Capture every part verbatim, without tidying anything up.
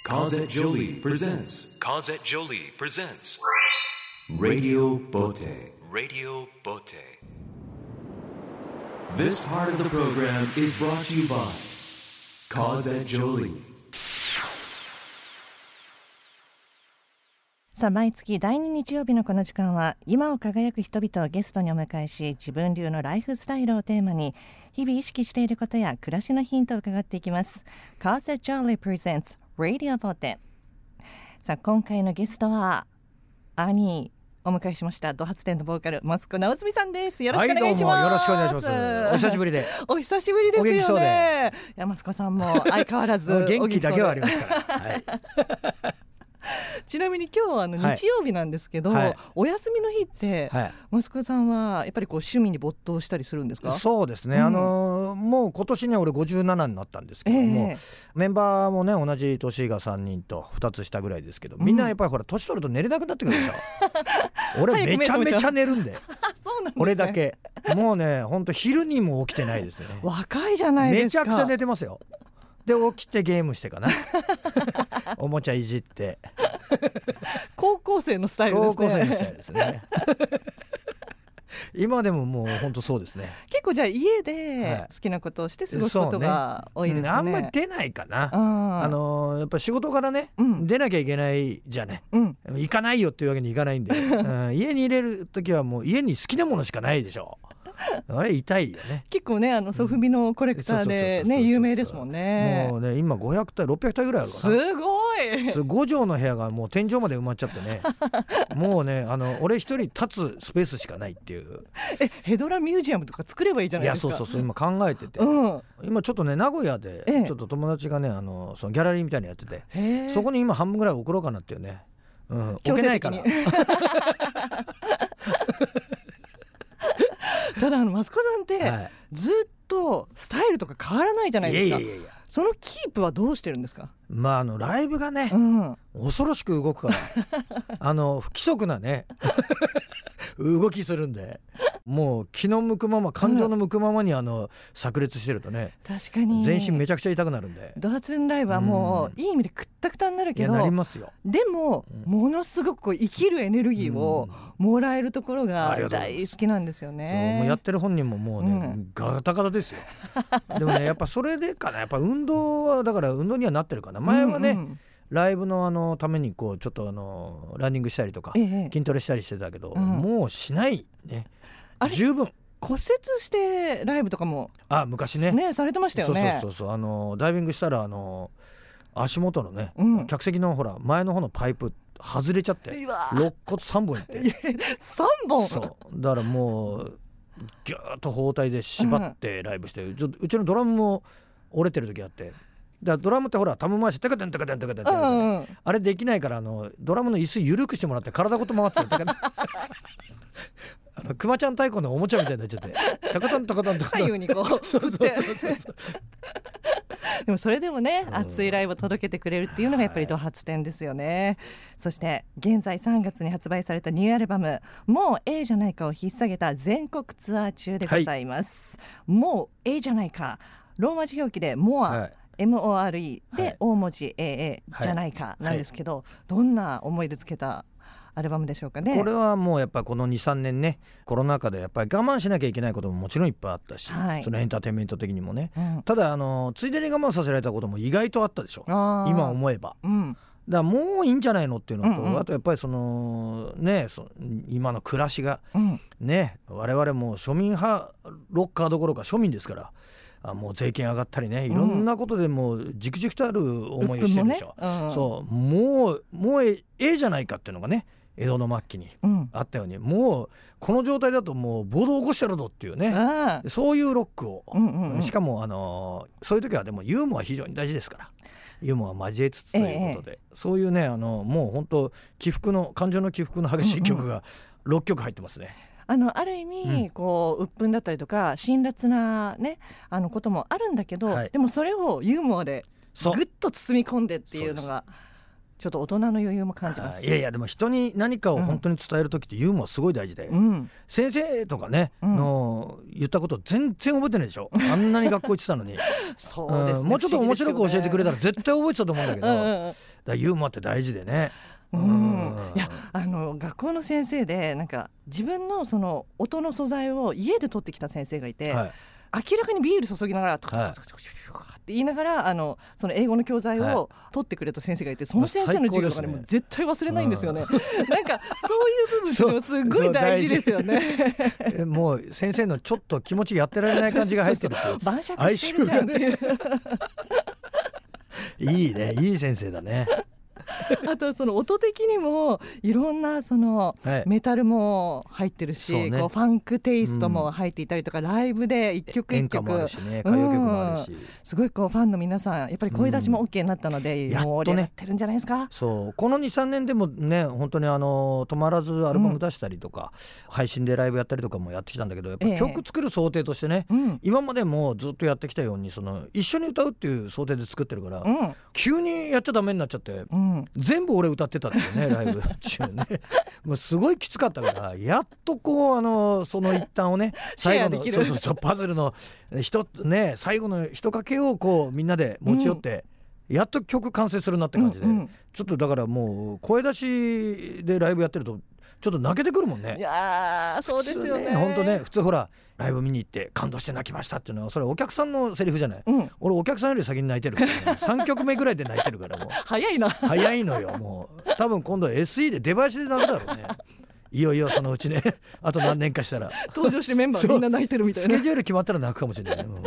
Cosette Jolie presents Cosette Jolie presents Radio Bote Radio Bote. This part of the program is brought to you by Cosette Jolie. さあ毎月だいに日曜日のこの時間は今を輝く人々をゲストにお迎えし、自分流のライフスタイルをテーマに日々意識していることや暮らしのヒントを伺っていきます。Cosette Jolie presents Radio Bote。 さあ今回のゲストは兄お迎えしました。ド発展のボーカル益子直澄さんです。よろしくお願いします。 はい、どうもよろしくお願いします。お久しぶりでお久しぶりですよね。いや益子さんも相変わらず元気だけはありますから、はい、 ちなみに今日はあの日曜日なんですけど、はい、お休みの日って、はい、益子さんはやっぱりこう趣味に没頭したりするんですか？ そうですね、うん、あのー、もう今年ね俺ごじゅうななになったんですけども、えー、メンバーもね同じ年がさんにんとふたつ下ぐらいですけど、みんなやっぱりほら年取ると寝れなくなってくるでしょ俺めちゃめちゃ寝るんでそうなんですね、 俺だけもうねほんと昼にも起きてないですね。 若いじゃないですか。 めちゃくちゃ寝てますよ。で起きてゲームしてかなおもちゃいじって高校生のスタイルですね。 高校生のスタイルですね今でももう本当そうですね。 結構じゃあ家で好きなことをして過ごすことが多いですかね。 ね、うん、あんまり出ないかな。あのー、やっぱ仕事からね、うん、出なきゃいけないじゃね、うん、行かないよっていうわけにいかないんで、うん、家に入れるときはもう家に好きなものしかないでしょあれ痛いよね。 結構ねあのソフビのコレクターでね有名ですもんね。 もうね今ごひゃくたいろっぴゃくたいぐらいあるかな。 すごい。 ごじょうの部屋がもう天井まで埋まっちゃってねもうねあの俺一人立つスペースしかないっていう。 えヘドラミュージアムとか作ればいいじゃないですか。 いやそうそうそう今考えてて、うん、今ちょっとね名古屋でちょっと友達がねあのそのギャラリーみたいなのやってて、そこに今半分ぐらい送ろうかなっていうね、うん、置けないからただあの益子さんって、はい、ずっとスタイルとか変わらないじゃないですか。 いやいやいや、 そのキープはどうしてるんですか？ まああのライブがね、うん、恐ろしく動くからあの不規則なね動きするんで、もう気の向くまま感情の向くままにあの炸裂してるとね、 確かに全身めちゃくちゃ痛くなるんで、 ドハツンライブはもういい意味でくったくたになるけど、 いやなりますよ。 でも、うん、ものすごくこう生きるエネルギーをもらえるところが大好きなんですよね。 そうもうやってる本人ももうね、うん、ガタガタですよでもねやっぱそれでかな、やっぱ運動はだから運動にはなってるかな。前はね、うんうん、ライブのあのためにこうちょっとあのランニングしたりとか、ええ、筋トレしたりしてたけど、うん、もうしないね。十分骨折してライブとかもあ昔 ね, ねされてましたよね。 そうそうそうそう、あのダイビングしたらあの足元のね、うん、客席のほら前の方のパイプ外れちゃって肋骨さんぼんいってさんぼんそうだからもうギューッと包帯で縛ってライブして、うん、ちょうちのドラムも折れてる時あって、だからドラムってほらタム回しテカテンテカテンテカテンテカテン、うんうん、あれできないからあのドラムの椅子緩くしてもらって体ごと回ってるあのクマちゃん太鼓のおもちゃみたいになっちゃってタカタンタカタンタカタン左右にこう振ってでもそれでもね、うん、熱いライブを届けてくれるっていうのがやっぱりド発展ですよね、はい、そして現在さんがつに発売されたニューアルバムもうええじゃないかを引っ提げた全国ツアー中でございます、はい、もうええじゃないか、ローマ字表記でモア、はい、エムオーアールイー で大文字 エーエー じゃないかなんですけど、はいはい、どんな思いでつけたアルバムでしょうかね。 これはもうやっぱりこの にさんねんねコロナ禍でやっぱり我慢しなきゃいけないことももちろんいっぱいあったし、はい、そのエンターテインメント的にもね、うん、ただあのついでに我慢させられたことも意外とあったでしょ今思えば、うん、だからもういいんじゃないのっていうのと、うんうん、あとやっぱりそのねそ今の暮らしが、うん、ね我々も庶民派ロッカーどころか庶民ですから、あもう税金上がったりねいろんなことでもうじくじくとある思いをしてるでしょ、ねうん、そうもうもうええじゃないかっていうのがね江戸の末期にあったように、うん、もうこの状態だともう暴動を起こしてるぞっていうね、そういうロックを、うんうんうん、しかも、あのー、そういう時はでもユーモア非常に大事ですから、ユーモア交えつつということで、ええ、そういうねあのもう本当起伏の感情の起伏の激しい曲がろっきょく入ってますね、 うんうん、あのある意味、うん、こう鬱憤だったりとか辛辣な、ね、あのこともあるんだけど、はい、でもそれをユーモアでぐっと包み込んでっていうのがちょっと大人の余裕も感じます。 いやいやでも人に何かを本当に伝える時ってユーモアすごい大事で、うん、先生とかね、うん、の言ったこと全然覚えてないでしょあんなに学校行ってたのにそうですね、 うん、もうちょっと面白く教えてくれたら絶対覚えてたと思うんだけどうん、 らユーモアって大事でね。 うん、いやあの学校の先生でなんか自分のその音の素材を家で取ってきた先生がいて、はい、明らかにビール注ぎながらとか、はい、って言いながらあのその英語の教材を取ってくれた先生がいて、その先生の授業とかね、もう絶対忘れないんですよね、うん、なんかそういう部分ってすごい大事ですよねもう先生のちょっと気持ちやってられない感じが入ってるっていう晩酌してるじゃんっていういいね、いい先生だねあとその音的にもいろんなそのメタルも入ってるし、はい、こうファンクテイストも入っていたりとか、うん、ライブで一曲一曲演歌もあるしね、歌謡曲もあるし、うん、 すごいこうファンの皆さんやっぱり声出しも OK になったので、うん、盛り上がってるんじゃないですか、 ね、そうこの にさんねんでもね本当にあの止まらずアルバム出したりとか、うん、配信でライブやったりとかもやってきたんだけど、やっぱ曲作る想定としてね、ええ、今までもずっとやってきたようにその一緒に歌うっていう想定で作ってるから、うん、急にやっちゃダメになっちゃって、うん、全部俺歌ってたっていうねライブ中ねもうすごいきつかったから、やっとこうあのその一端をね最後のそうそうそうパズルの一ね最後の一かけをこうみんなで持ち寄って、うん、やっと曲完成するなって感じで、うんうん、ちょっとだからもう声出しでライブやってるとちょっと泣けてくるもんね。 いやそうですよね。 本当ね、普通ほらライブ見に行って感動して泣きましたっていうのはそれお客さんのセリフじゃない、うん、俺お客さんより先に泣いてるから、ね、さんきょくめぐらいで泣いてるからもう早いな早いのよ。もう多分今度 エスイー で出囃子で泣くだろうねいよいよそのうちねあと何年かしたら登場してメンバーみんな泣いてるみたいなスケジュール決まったら泣くかもしれない、うん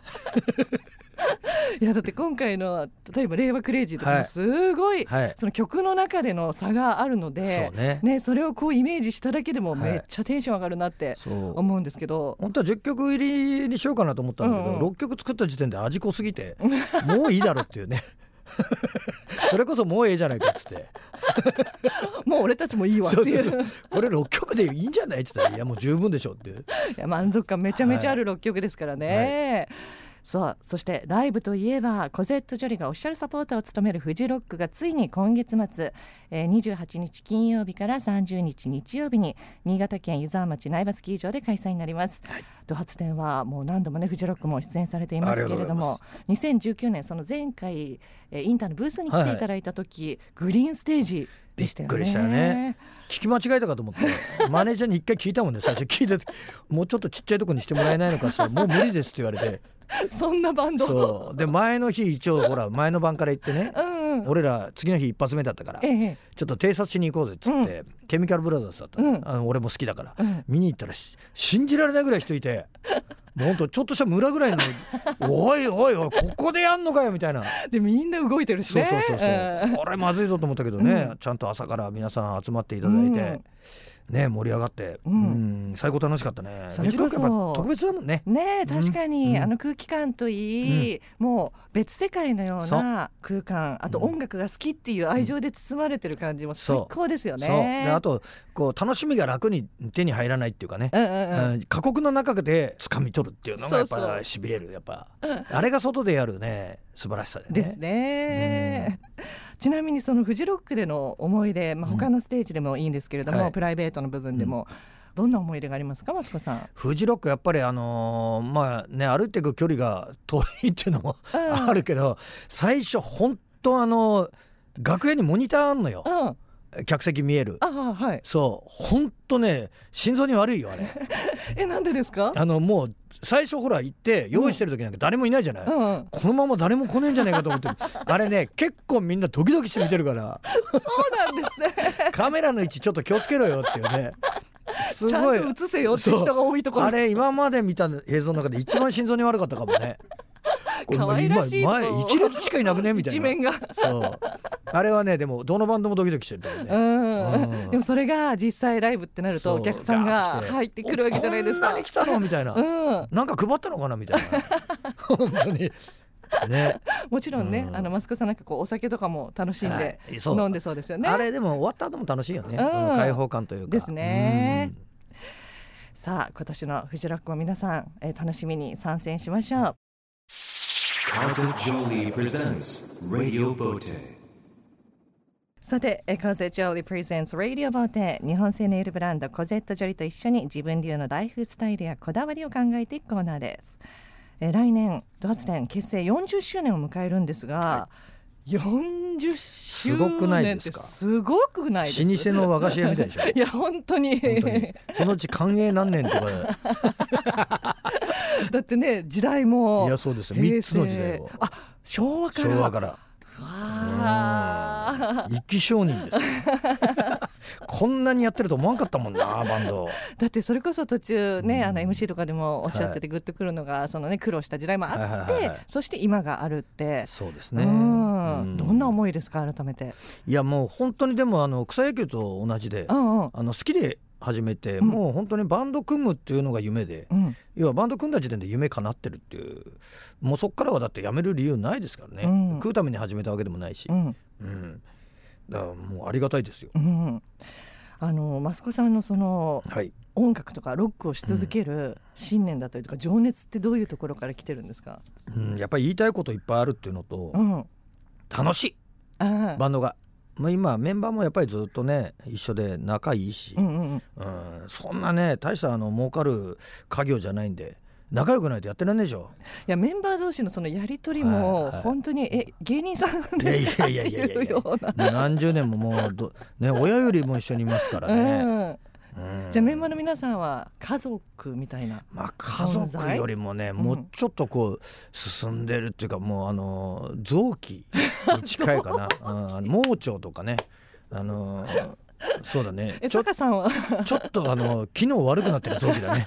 いやだって今回の例えば令和クレイジーとかもすごい、はい、その曲の中での差があるので、 そうねね、それをこうイメージしただけでもめっちゃテンション上がるなって思うんですけど、はい、 本当はじゅっきょく入りにしようかなと思ったんだけど、うんうん、ろっきょく作った時点で味濃すぎてもういいだろっていうねそれこそもうええじゃないかっつってもう俺たちもいいわっていうそうそうそうこれろっきょくでいいんじゃないって言ったらいやもう十分でしょっていういや満足感めちゃめちゃあるろっきょくですからね、はいはい、そうそしてライブといえばコゼット・ジョリがオフィシャルサポーターを務めるフジロックがついに今月末、えー、にじゅうはちにち金曜日からさんじゅうにち日曜日に新潟県湯沢町苗場スキー場で開催になります、はい、ド発展はもう何度もねフジロックも出演されていますけれども、にせんじゅうきゅうねんその前回、えー、インターのブースに来ていただいた時、はいはい、グリーンステージでしたよね。 びっくりしたよね。聞き間違えたかと思ってマネージャーに一回聞いたもんね。最初聞いてもうちょっとちっちゃいとこにしてもらえないのかしらもう無理ですって言われてそんなバンドそうで前の日一応ほら前の晩から行ってね、うんうん、俺ら次の日一発目だったから、ええ、ちょっと偵察しに行こうぜっつって、うん、ケミカルブラザーズだった、うん、あの俺も好きだから、うん、見に行ったら信じられないぐらい人いてもうほんとちょっとした村ぐらいのおいおいおいここでやんのかよみたいなでみんな動いてるしね。 そうそうそうそう、うん、これまずいぞと思ったけどね、うん、ちゃんと朝から皆さん集まっていただいて、うんね、盛り上がって、うんうん、最高楽しかったね。 それこそやっぱ特別だもんね。 ね確かに、うん、あの空気感といい、うん、もう別世界のような空間、あと音楽が好きっていう愛情で包まれてる感じも最高ですよね。 そうそうであとこう楽しみが楽に手に入らないっていうかね、うんうんうん、過酷な中で掴み取るっていうのがやっぱしびれるやっぱ、うん、あれが外でやるね素晴らしさでね。 ですね、うん、ちなみにそのフジロックでの思い出、まあ、他のステージでもいいんですけれども、うんはい、プライベートの部分でも、うん、どんな思い出がありますか益子さん。 フジロックやっぱりあのー、まあね歩いていく距離が遠いっていうのも、うん、あるけど最初本当あのー、楽屋にモニターあんのよ、うん、客席見える。 あ、はい、 そう本当ね心臓に悪いよあれえなんでですか。 あのもう最初ほら行って用意してる時なんか誰もいないじゃない、うんうん、このまま誰も来ねえんじゃないかと思ってあれね結構みんなドキドキして見てるからそうなんですねカメラの位置ちょっと気をつけろよっていうねすごいちゃんと映せよって人が多いところ。 あれ今まで見た映像の中で一番心臓に悪かったかもね可愛らしいとこ前一列しかいなくねみたいな一面がそうあれはねでもどのバンドもドキドキしてるからね、 うんうん、でもそれが実際ライブってなるとお客さんが入ってくるわけじゃないですか。 こんなに来たのみたいな、うん、なんか配ったのかなみたいな本当にね、 もちろんね、うん、あのマスコさんなんかこうお酒とかも楽しんで、はい、飲んでそうですよね。 あれでも終わった後も楽しいよね、うん、開放感というかですね、うん、さあ今年のフジロックも皆さん、えー、楽しみに参戦しましょう。 Cosette Jolie presents Radio Bote。 さて、コゼット・ジョリープレゼンツラディオボーテ、日本製ネイルブランドコゼット・ジョリーと一緒に自分流のライフスタイルやこだわりを考えていくコーナーです。え来年ド発展結成よんじゅっしゅうねんを迎えるんですが、はい、よんじゅっしすごくないですか。 すごくないです老舗の和菓子屋みたいでしょ。 いや本当に本当にそのうち寛永何年とかだってね時代もいやそうですよみっつの時代をあ昭和から昭和からわ一気商人ですこんなにやってると思わんかったもんなバンドだってそれこそ途中ね、うん、あの エムシー とかでもおっしゃっててグッとくるのが、はい、そのね苦労した時代もあって、はいはいはいはい、そして今があるってそうですね、 うんうん、どんな思いですか改めて。 いやもう本当にでもあの草野球と同じで、うんうん、あの好きで始めて、うん、もう本当にバンド組むっていうのが夢で、うん、要はバンド組んだ時点で夢叶ってるっていうもうそっからはだってやめる理由ないですからね、うん、食うために始めたわけでもないし、うんうん、だからもうありがたいですよ、うん、 あの益子さんのその、はい、音楽とかロックをし続ける信念だったりとか、うん、情熱ってどういうところから来てるんですか。 うん、やっぱり言いたいこといっぱいあるっていうのと、うん、楽しいバンドが今メンバーもやっぱりずっとね一緒で仲いいし、うんうんうん、そんなね大したあの儲かる家業じゃないんで仲良くないとやってらんねえでしょ。いやメンバー同士のそのやり取りも本当に、はいはい、え芸人さんですかっていうような何十年ももうど、ね、親よりも一緒にいますからね、うんうん、じゃあメンバーの皆さんは家族みたいな、 まあ、家族よりもね、うん、もうちょっとこう進んでるっていうかもうあの臓器に近いかなあ盲腸とかねあのそうだねちょ、さんはちょっとあの機能悪くなってる臓器だね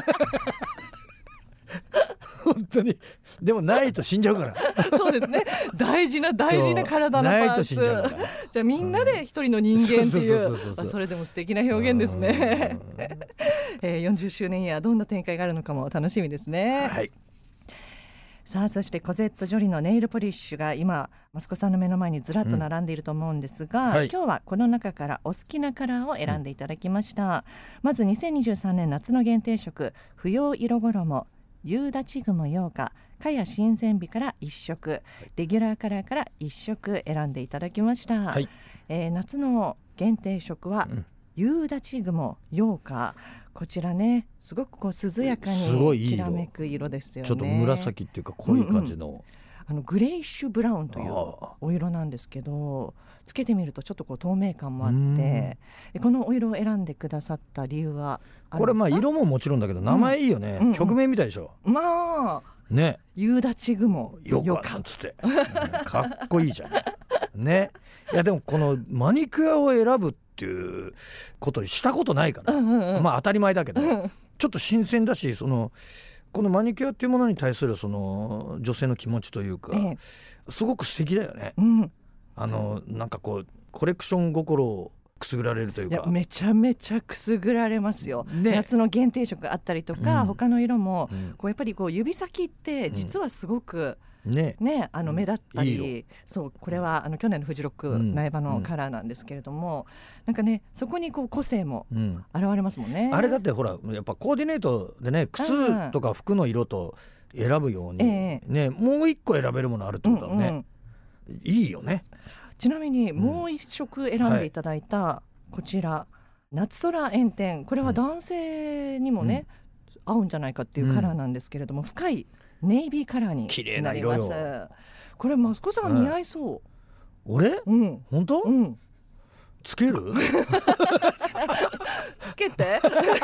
本当にでもないと死んじゃうからそうですね大事な大事な体のパーツないと死んじゃうからじゃあみんなで一人の人間っていうそれでも素敵な表現ですねえー、よんじゅっしゅうねんイヤーどんな展開があるのかも楽しみですね、はい、さあそしてコゼット・ジョリのネイルポリッシュが今益子さんの目の前にずらっと並んでいると思うんですが、うんはい、今日はこの中からお好きなカラーを選んでいただきました、うん、まずにせんにじゅうさんねん夏の限定色不要色衣夕立雲陽花かや親善日からいっ色レギュラーカラーからいっ色選んでいただきました、はいえー、夏の限定色は、うん、夕立雲陽花こちらねすごくこう涼やかにきらめく色ですよね。 ちょっと紫っていうか濃い感じの、うんうん、 あのグレイッシュブラウンというお色なんですけどつけてみるとちょっとこう透明感もあってこのお色を選んでくださった理由はあるんですか。 これまあ色ももちろんだけど名前いいよね、うんうん、曲名みたいでしょ。 まあね夕立雲よかっつって、うん、かっこいいじゃんね。いやでもこのマニキュアを選ぶっていうことにしたことないから、うんうんうん、まあ当たり前だけど、うん、ちょっと新鮮だしそのこのマニキュアっていうものに対するその女性の気持ちというか、ええ、すごく素敵だよね、うん、あのなんかこうコレクション心をくすぐられるというか。 いやめちゃめちゃくすぐられますよ、ね、夏の限定色あったりとか、うん、他の色も、うん、こうやっぱりこう指先って実はすごく、うんねね、あの目立ったり、うん、いいそうこれはあの去年のフジロック苗場のカラーなんですけれども、うん、なんかねそこにこう個性も現れますもんね、 うん、あれだってほらやっぱコーディネートでね靴とか服の色と選ぶように、えーね、もう一個選べるものあるってことだね、うんうん、いいよね。 ちなみにもう一色選んでいただいたこちら、はい、夏空炎天これは男性にもね、うん、合うんじゃないかっていうカラーなんですけれども、うん、深いネイビーカラーになります。これ益子さん似合いそう、うん、 俺、うん、本当、うん、つけるつけて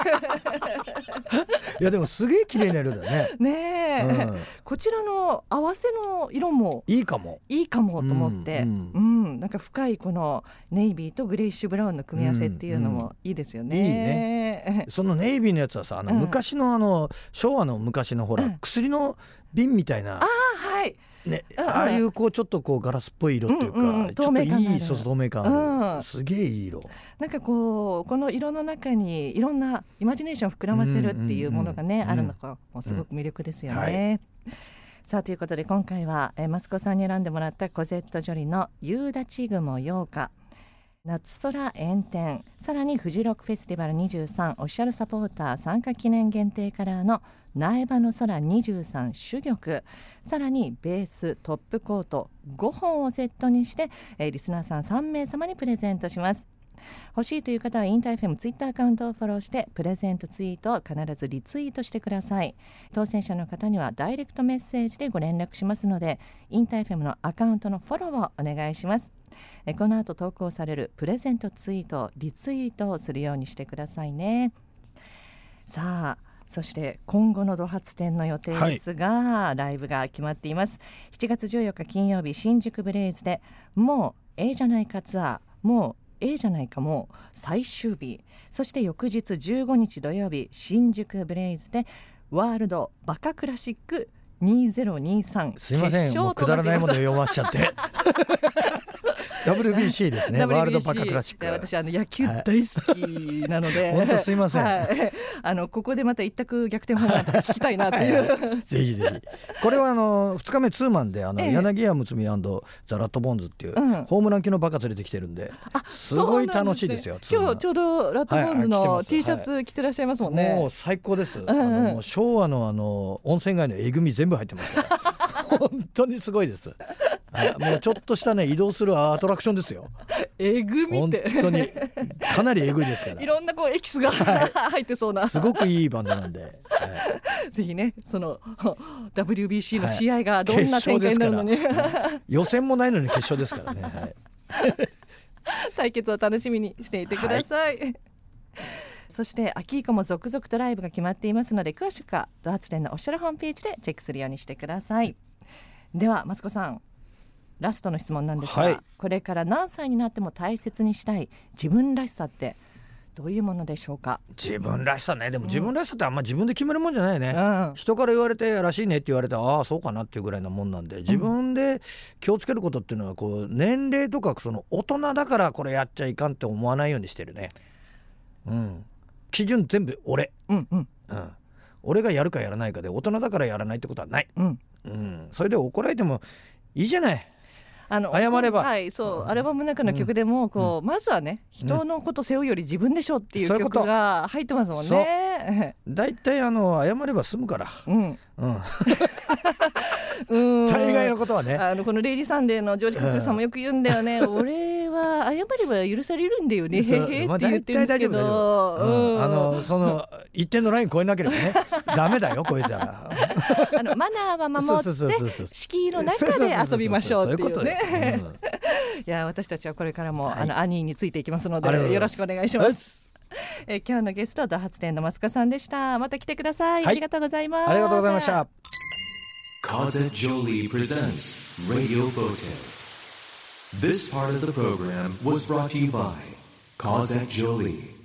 いやでもすげえ綺麗な色だよねねえ、うん、こちらの合わせの色もいいかもいいかもと思って、うんうんうん、なんか深いこのネイビーとグレイッシュブラウンの組み合わせっていうのもいいですよね、うんうん、いいね。 そのネイビーのやつはさあの昔のあの、うん、昭和の昔のほら、うん、薬の瓶みたいなあはいね、うんうん、ああいうこうちょっとこうガラスっぽい色っていうか、うんうん、ちょっといいそう透明感ある、うん、すげえいい色。 なんかこうこの色の中にいろんなイマジネーションを膨らませるっていうものがね、うんうんうん、あるのがもうすごく魅力ですよね、うんはい、さあということで今回はえ益子さんに選んでもらったコゼット・ジョリの夕立雲陽花夏空炎天さらにフジロックフェスティバルにじゅうさんオフィシャルサポーター参加記念限定カラーの苗場の空にじゅうさん珠玉さらにベーストップコートごほんをセットにして、えー、リスナーさんさんめい様にプレゼントします。 欲しいという方はインター エフエム ツイッターアカウントをフォローしてプレゼントツイートを必ずリツイートしてください。当選者の方にはダイレクトメッセージでご連絡しますので、インター エフエム のアカウントのフォローをお願いします。えこの後投稿されるプレゼントツイートをリツイートをするようにしてくださいね。さあ、そして今後のド発展の予定ですが、はい、ライブが決まっています。しちがつじゅうよっか金曜日、新宿ブレイズでもうええじゃないかツアー、もうええじゃないかもう最終日、そして翌日じゅうごにち土曜日、新宿ブレイズでワールドバカクラシックにせんにじゅうさん、 すいません、もうくだらないものを読ましちゃってダブリュービーシー ですね。ワールドバカクラシック。 私あの野球大好きなので、はい、 本当すいません、 はい、あのここでまた一択逆転ホームランとか聞きたいなっていうはい、はい、 ぜひぜひ。これはあのふつかめツーマンであの、ええ、柳家睦美&ザ・ラットボーンズっていう、うん、ホームラン級のバカ連れてきてるんで、あ、すごい楽しいですよ。 すね、今日ちょうどラットボーンズの、はい、T シャツ着てらっしゃいますもんね。 もう最高です、うんうん、あのもう昭和のあの温泉街のえぐみ全部入ってますから本当にすごいです。もうちょっとしたね移動するアトラクションですよ。 えぐみって本当にかなりえぐいですから。 いろんなこうエキスが、はい、入ってそうなすごくいいバンドなんで、はい、 ぜひねその ダブリュービーシー の試合がどんな展開になるのに、 はい、予選もないのに決勝ですからね、はい、 対決を楽しみにしていてください、はい。そして秋以降も続々とライブが決まっていますので、詳しくはド発電のオフィシャルホームページでチェックするようにしてください。ではマツコさん、ラストの質問なんですが、はい、これから何歳になっても大切にしたい自分らしさってどういうものでしょうか。 自分らしさね。でも自分らしさってあんま自分で決めるもんじゃないよね、うん、人から言われてらしいねって言われてああそうかなっていうぐらいのもんなんで、自分で気をつけることっていうのはこう年齢とかその大人だからこれやっちゃいかんって思わないようにしてるね、うん、基準全部俺、うんうんうん、俺がやるかやらないかで、大人だからやらないってことはない、うんうん、それで怒られてもいいじゃない、あの謝れば、 はい、そう、アルバムの中の曲でもこう、うん、まずはね人のこと背負うより自分でしょっていう曲が入ってますもんね。 だいたいあの謝れば済むから、うんうんうん、 大概のことはね、 あのこのレイジーサンデーのジョージ・カップルさんもよく言うんだよね、うん、俺は謝れば許されるんだよねへへって言ってるんですけど、 うん、あのその一定のライン超えなければねダメだよ超えたらあのマナーは守って敷居の中で遊びましょうっていうね。いや私たちはこれからも、はい、あのアニーについていきますのでよろしくお願いします。え今日のゲストド発電の松川さんでした。また来てください、はい、ありがとうございます。 ありがとうございました。 Cosette Jolie presents Radio Bote. This part of the program was brought to you by Cosette Jolie.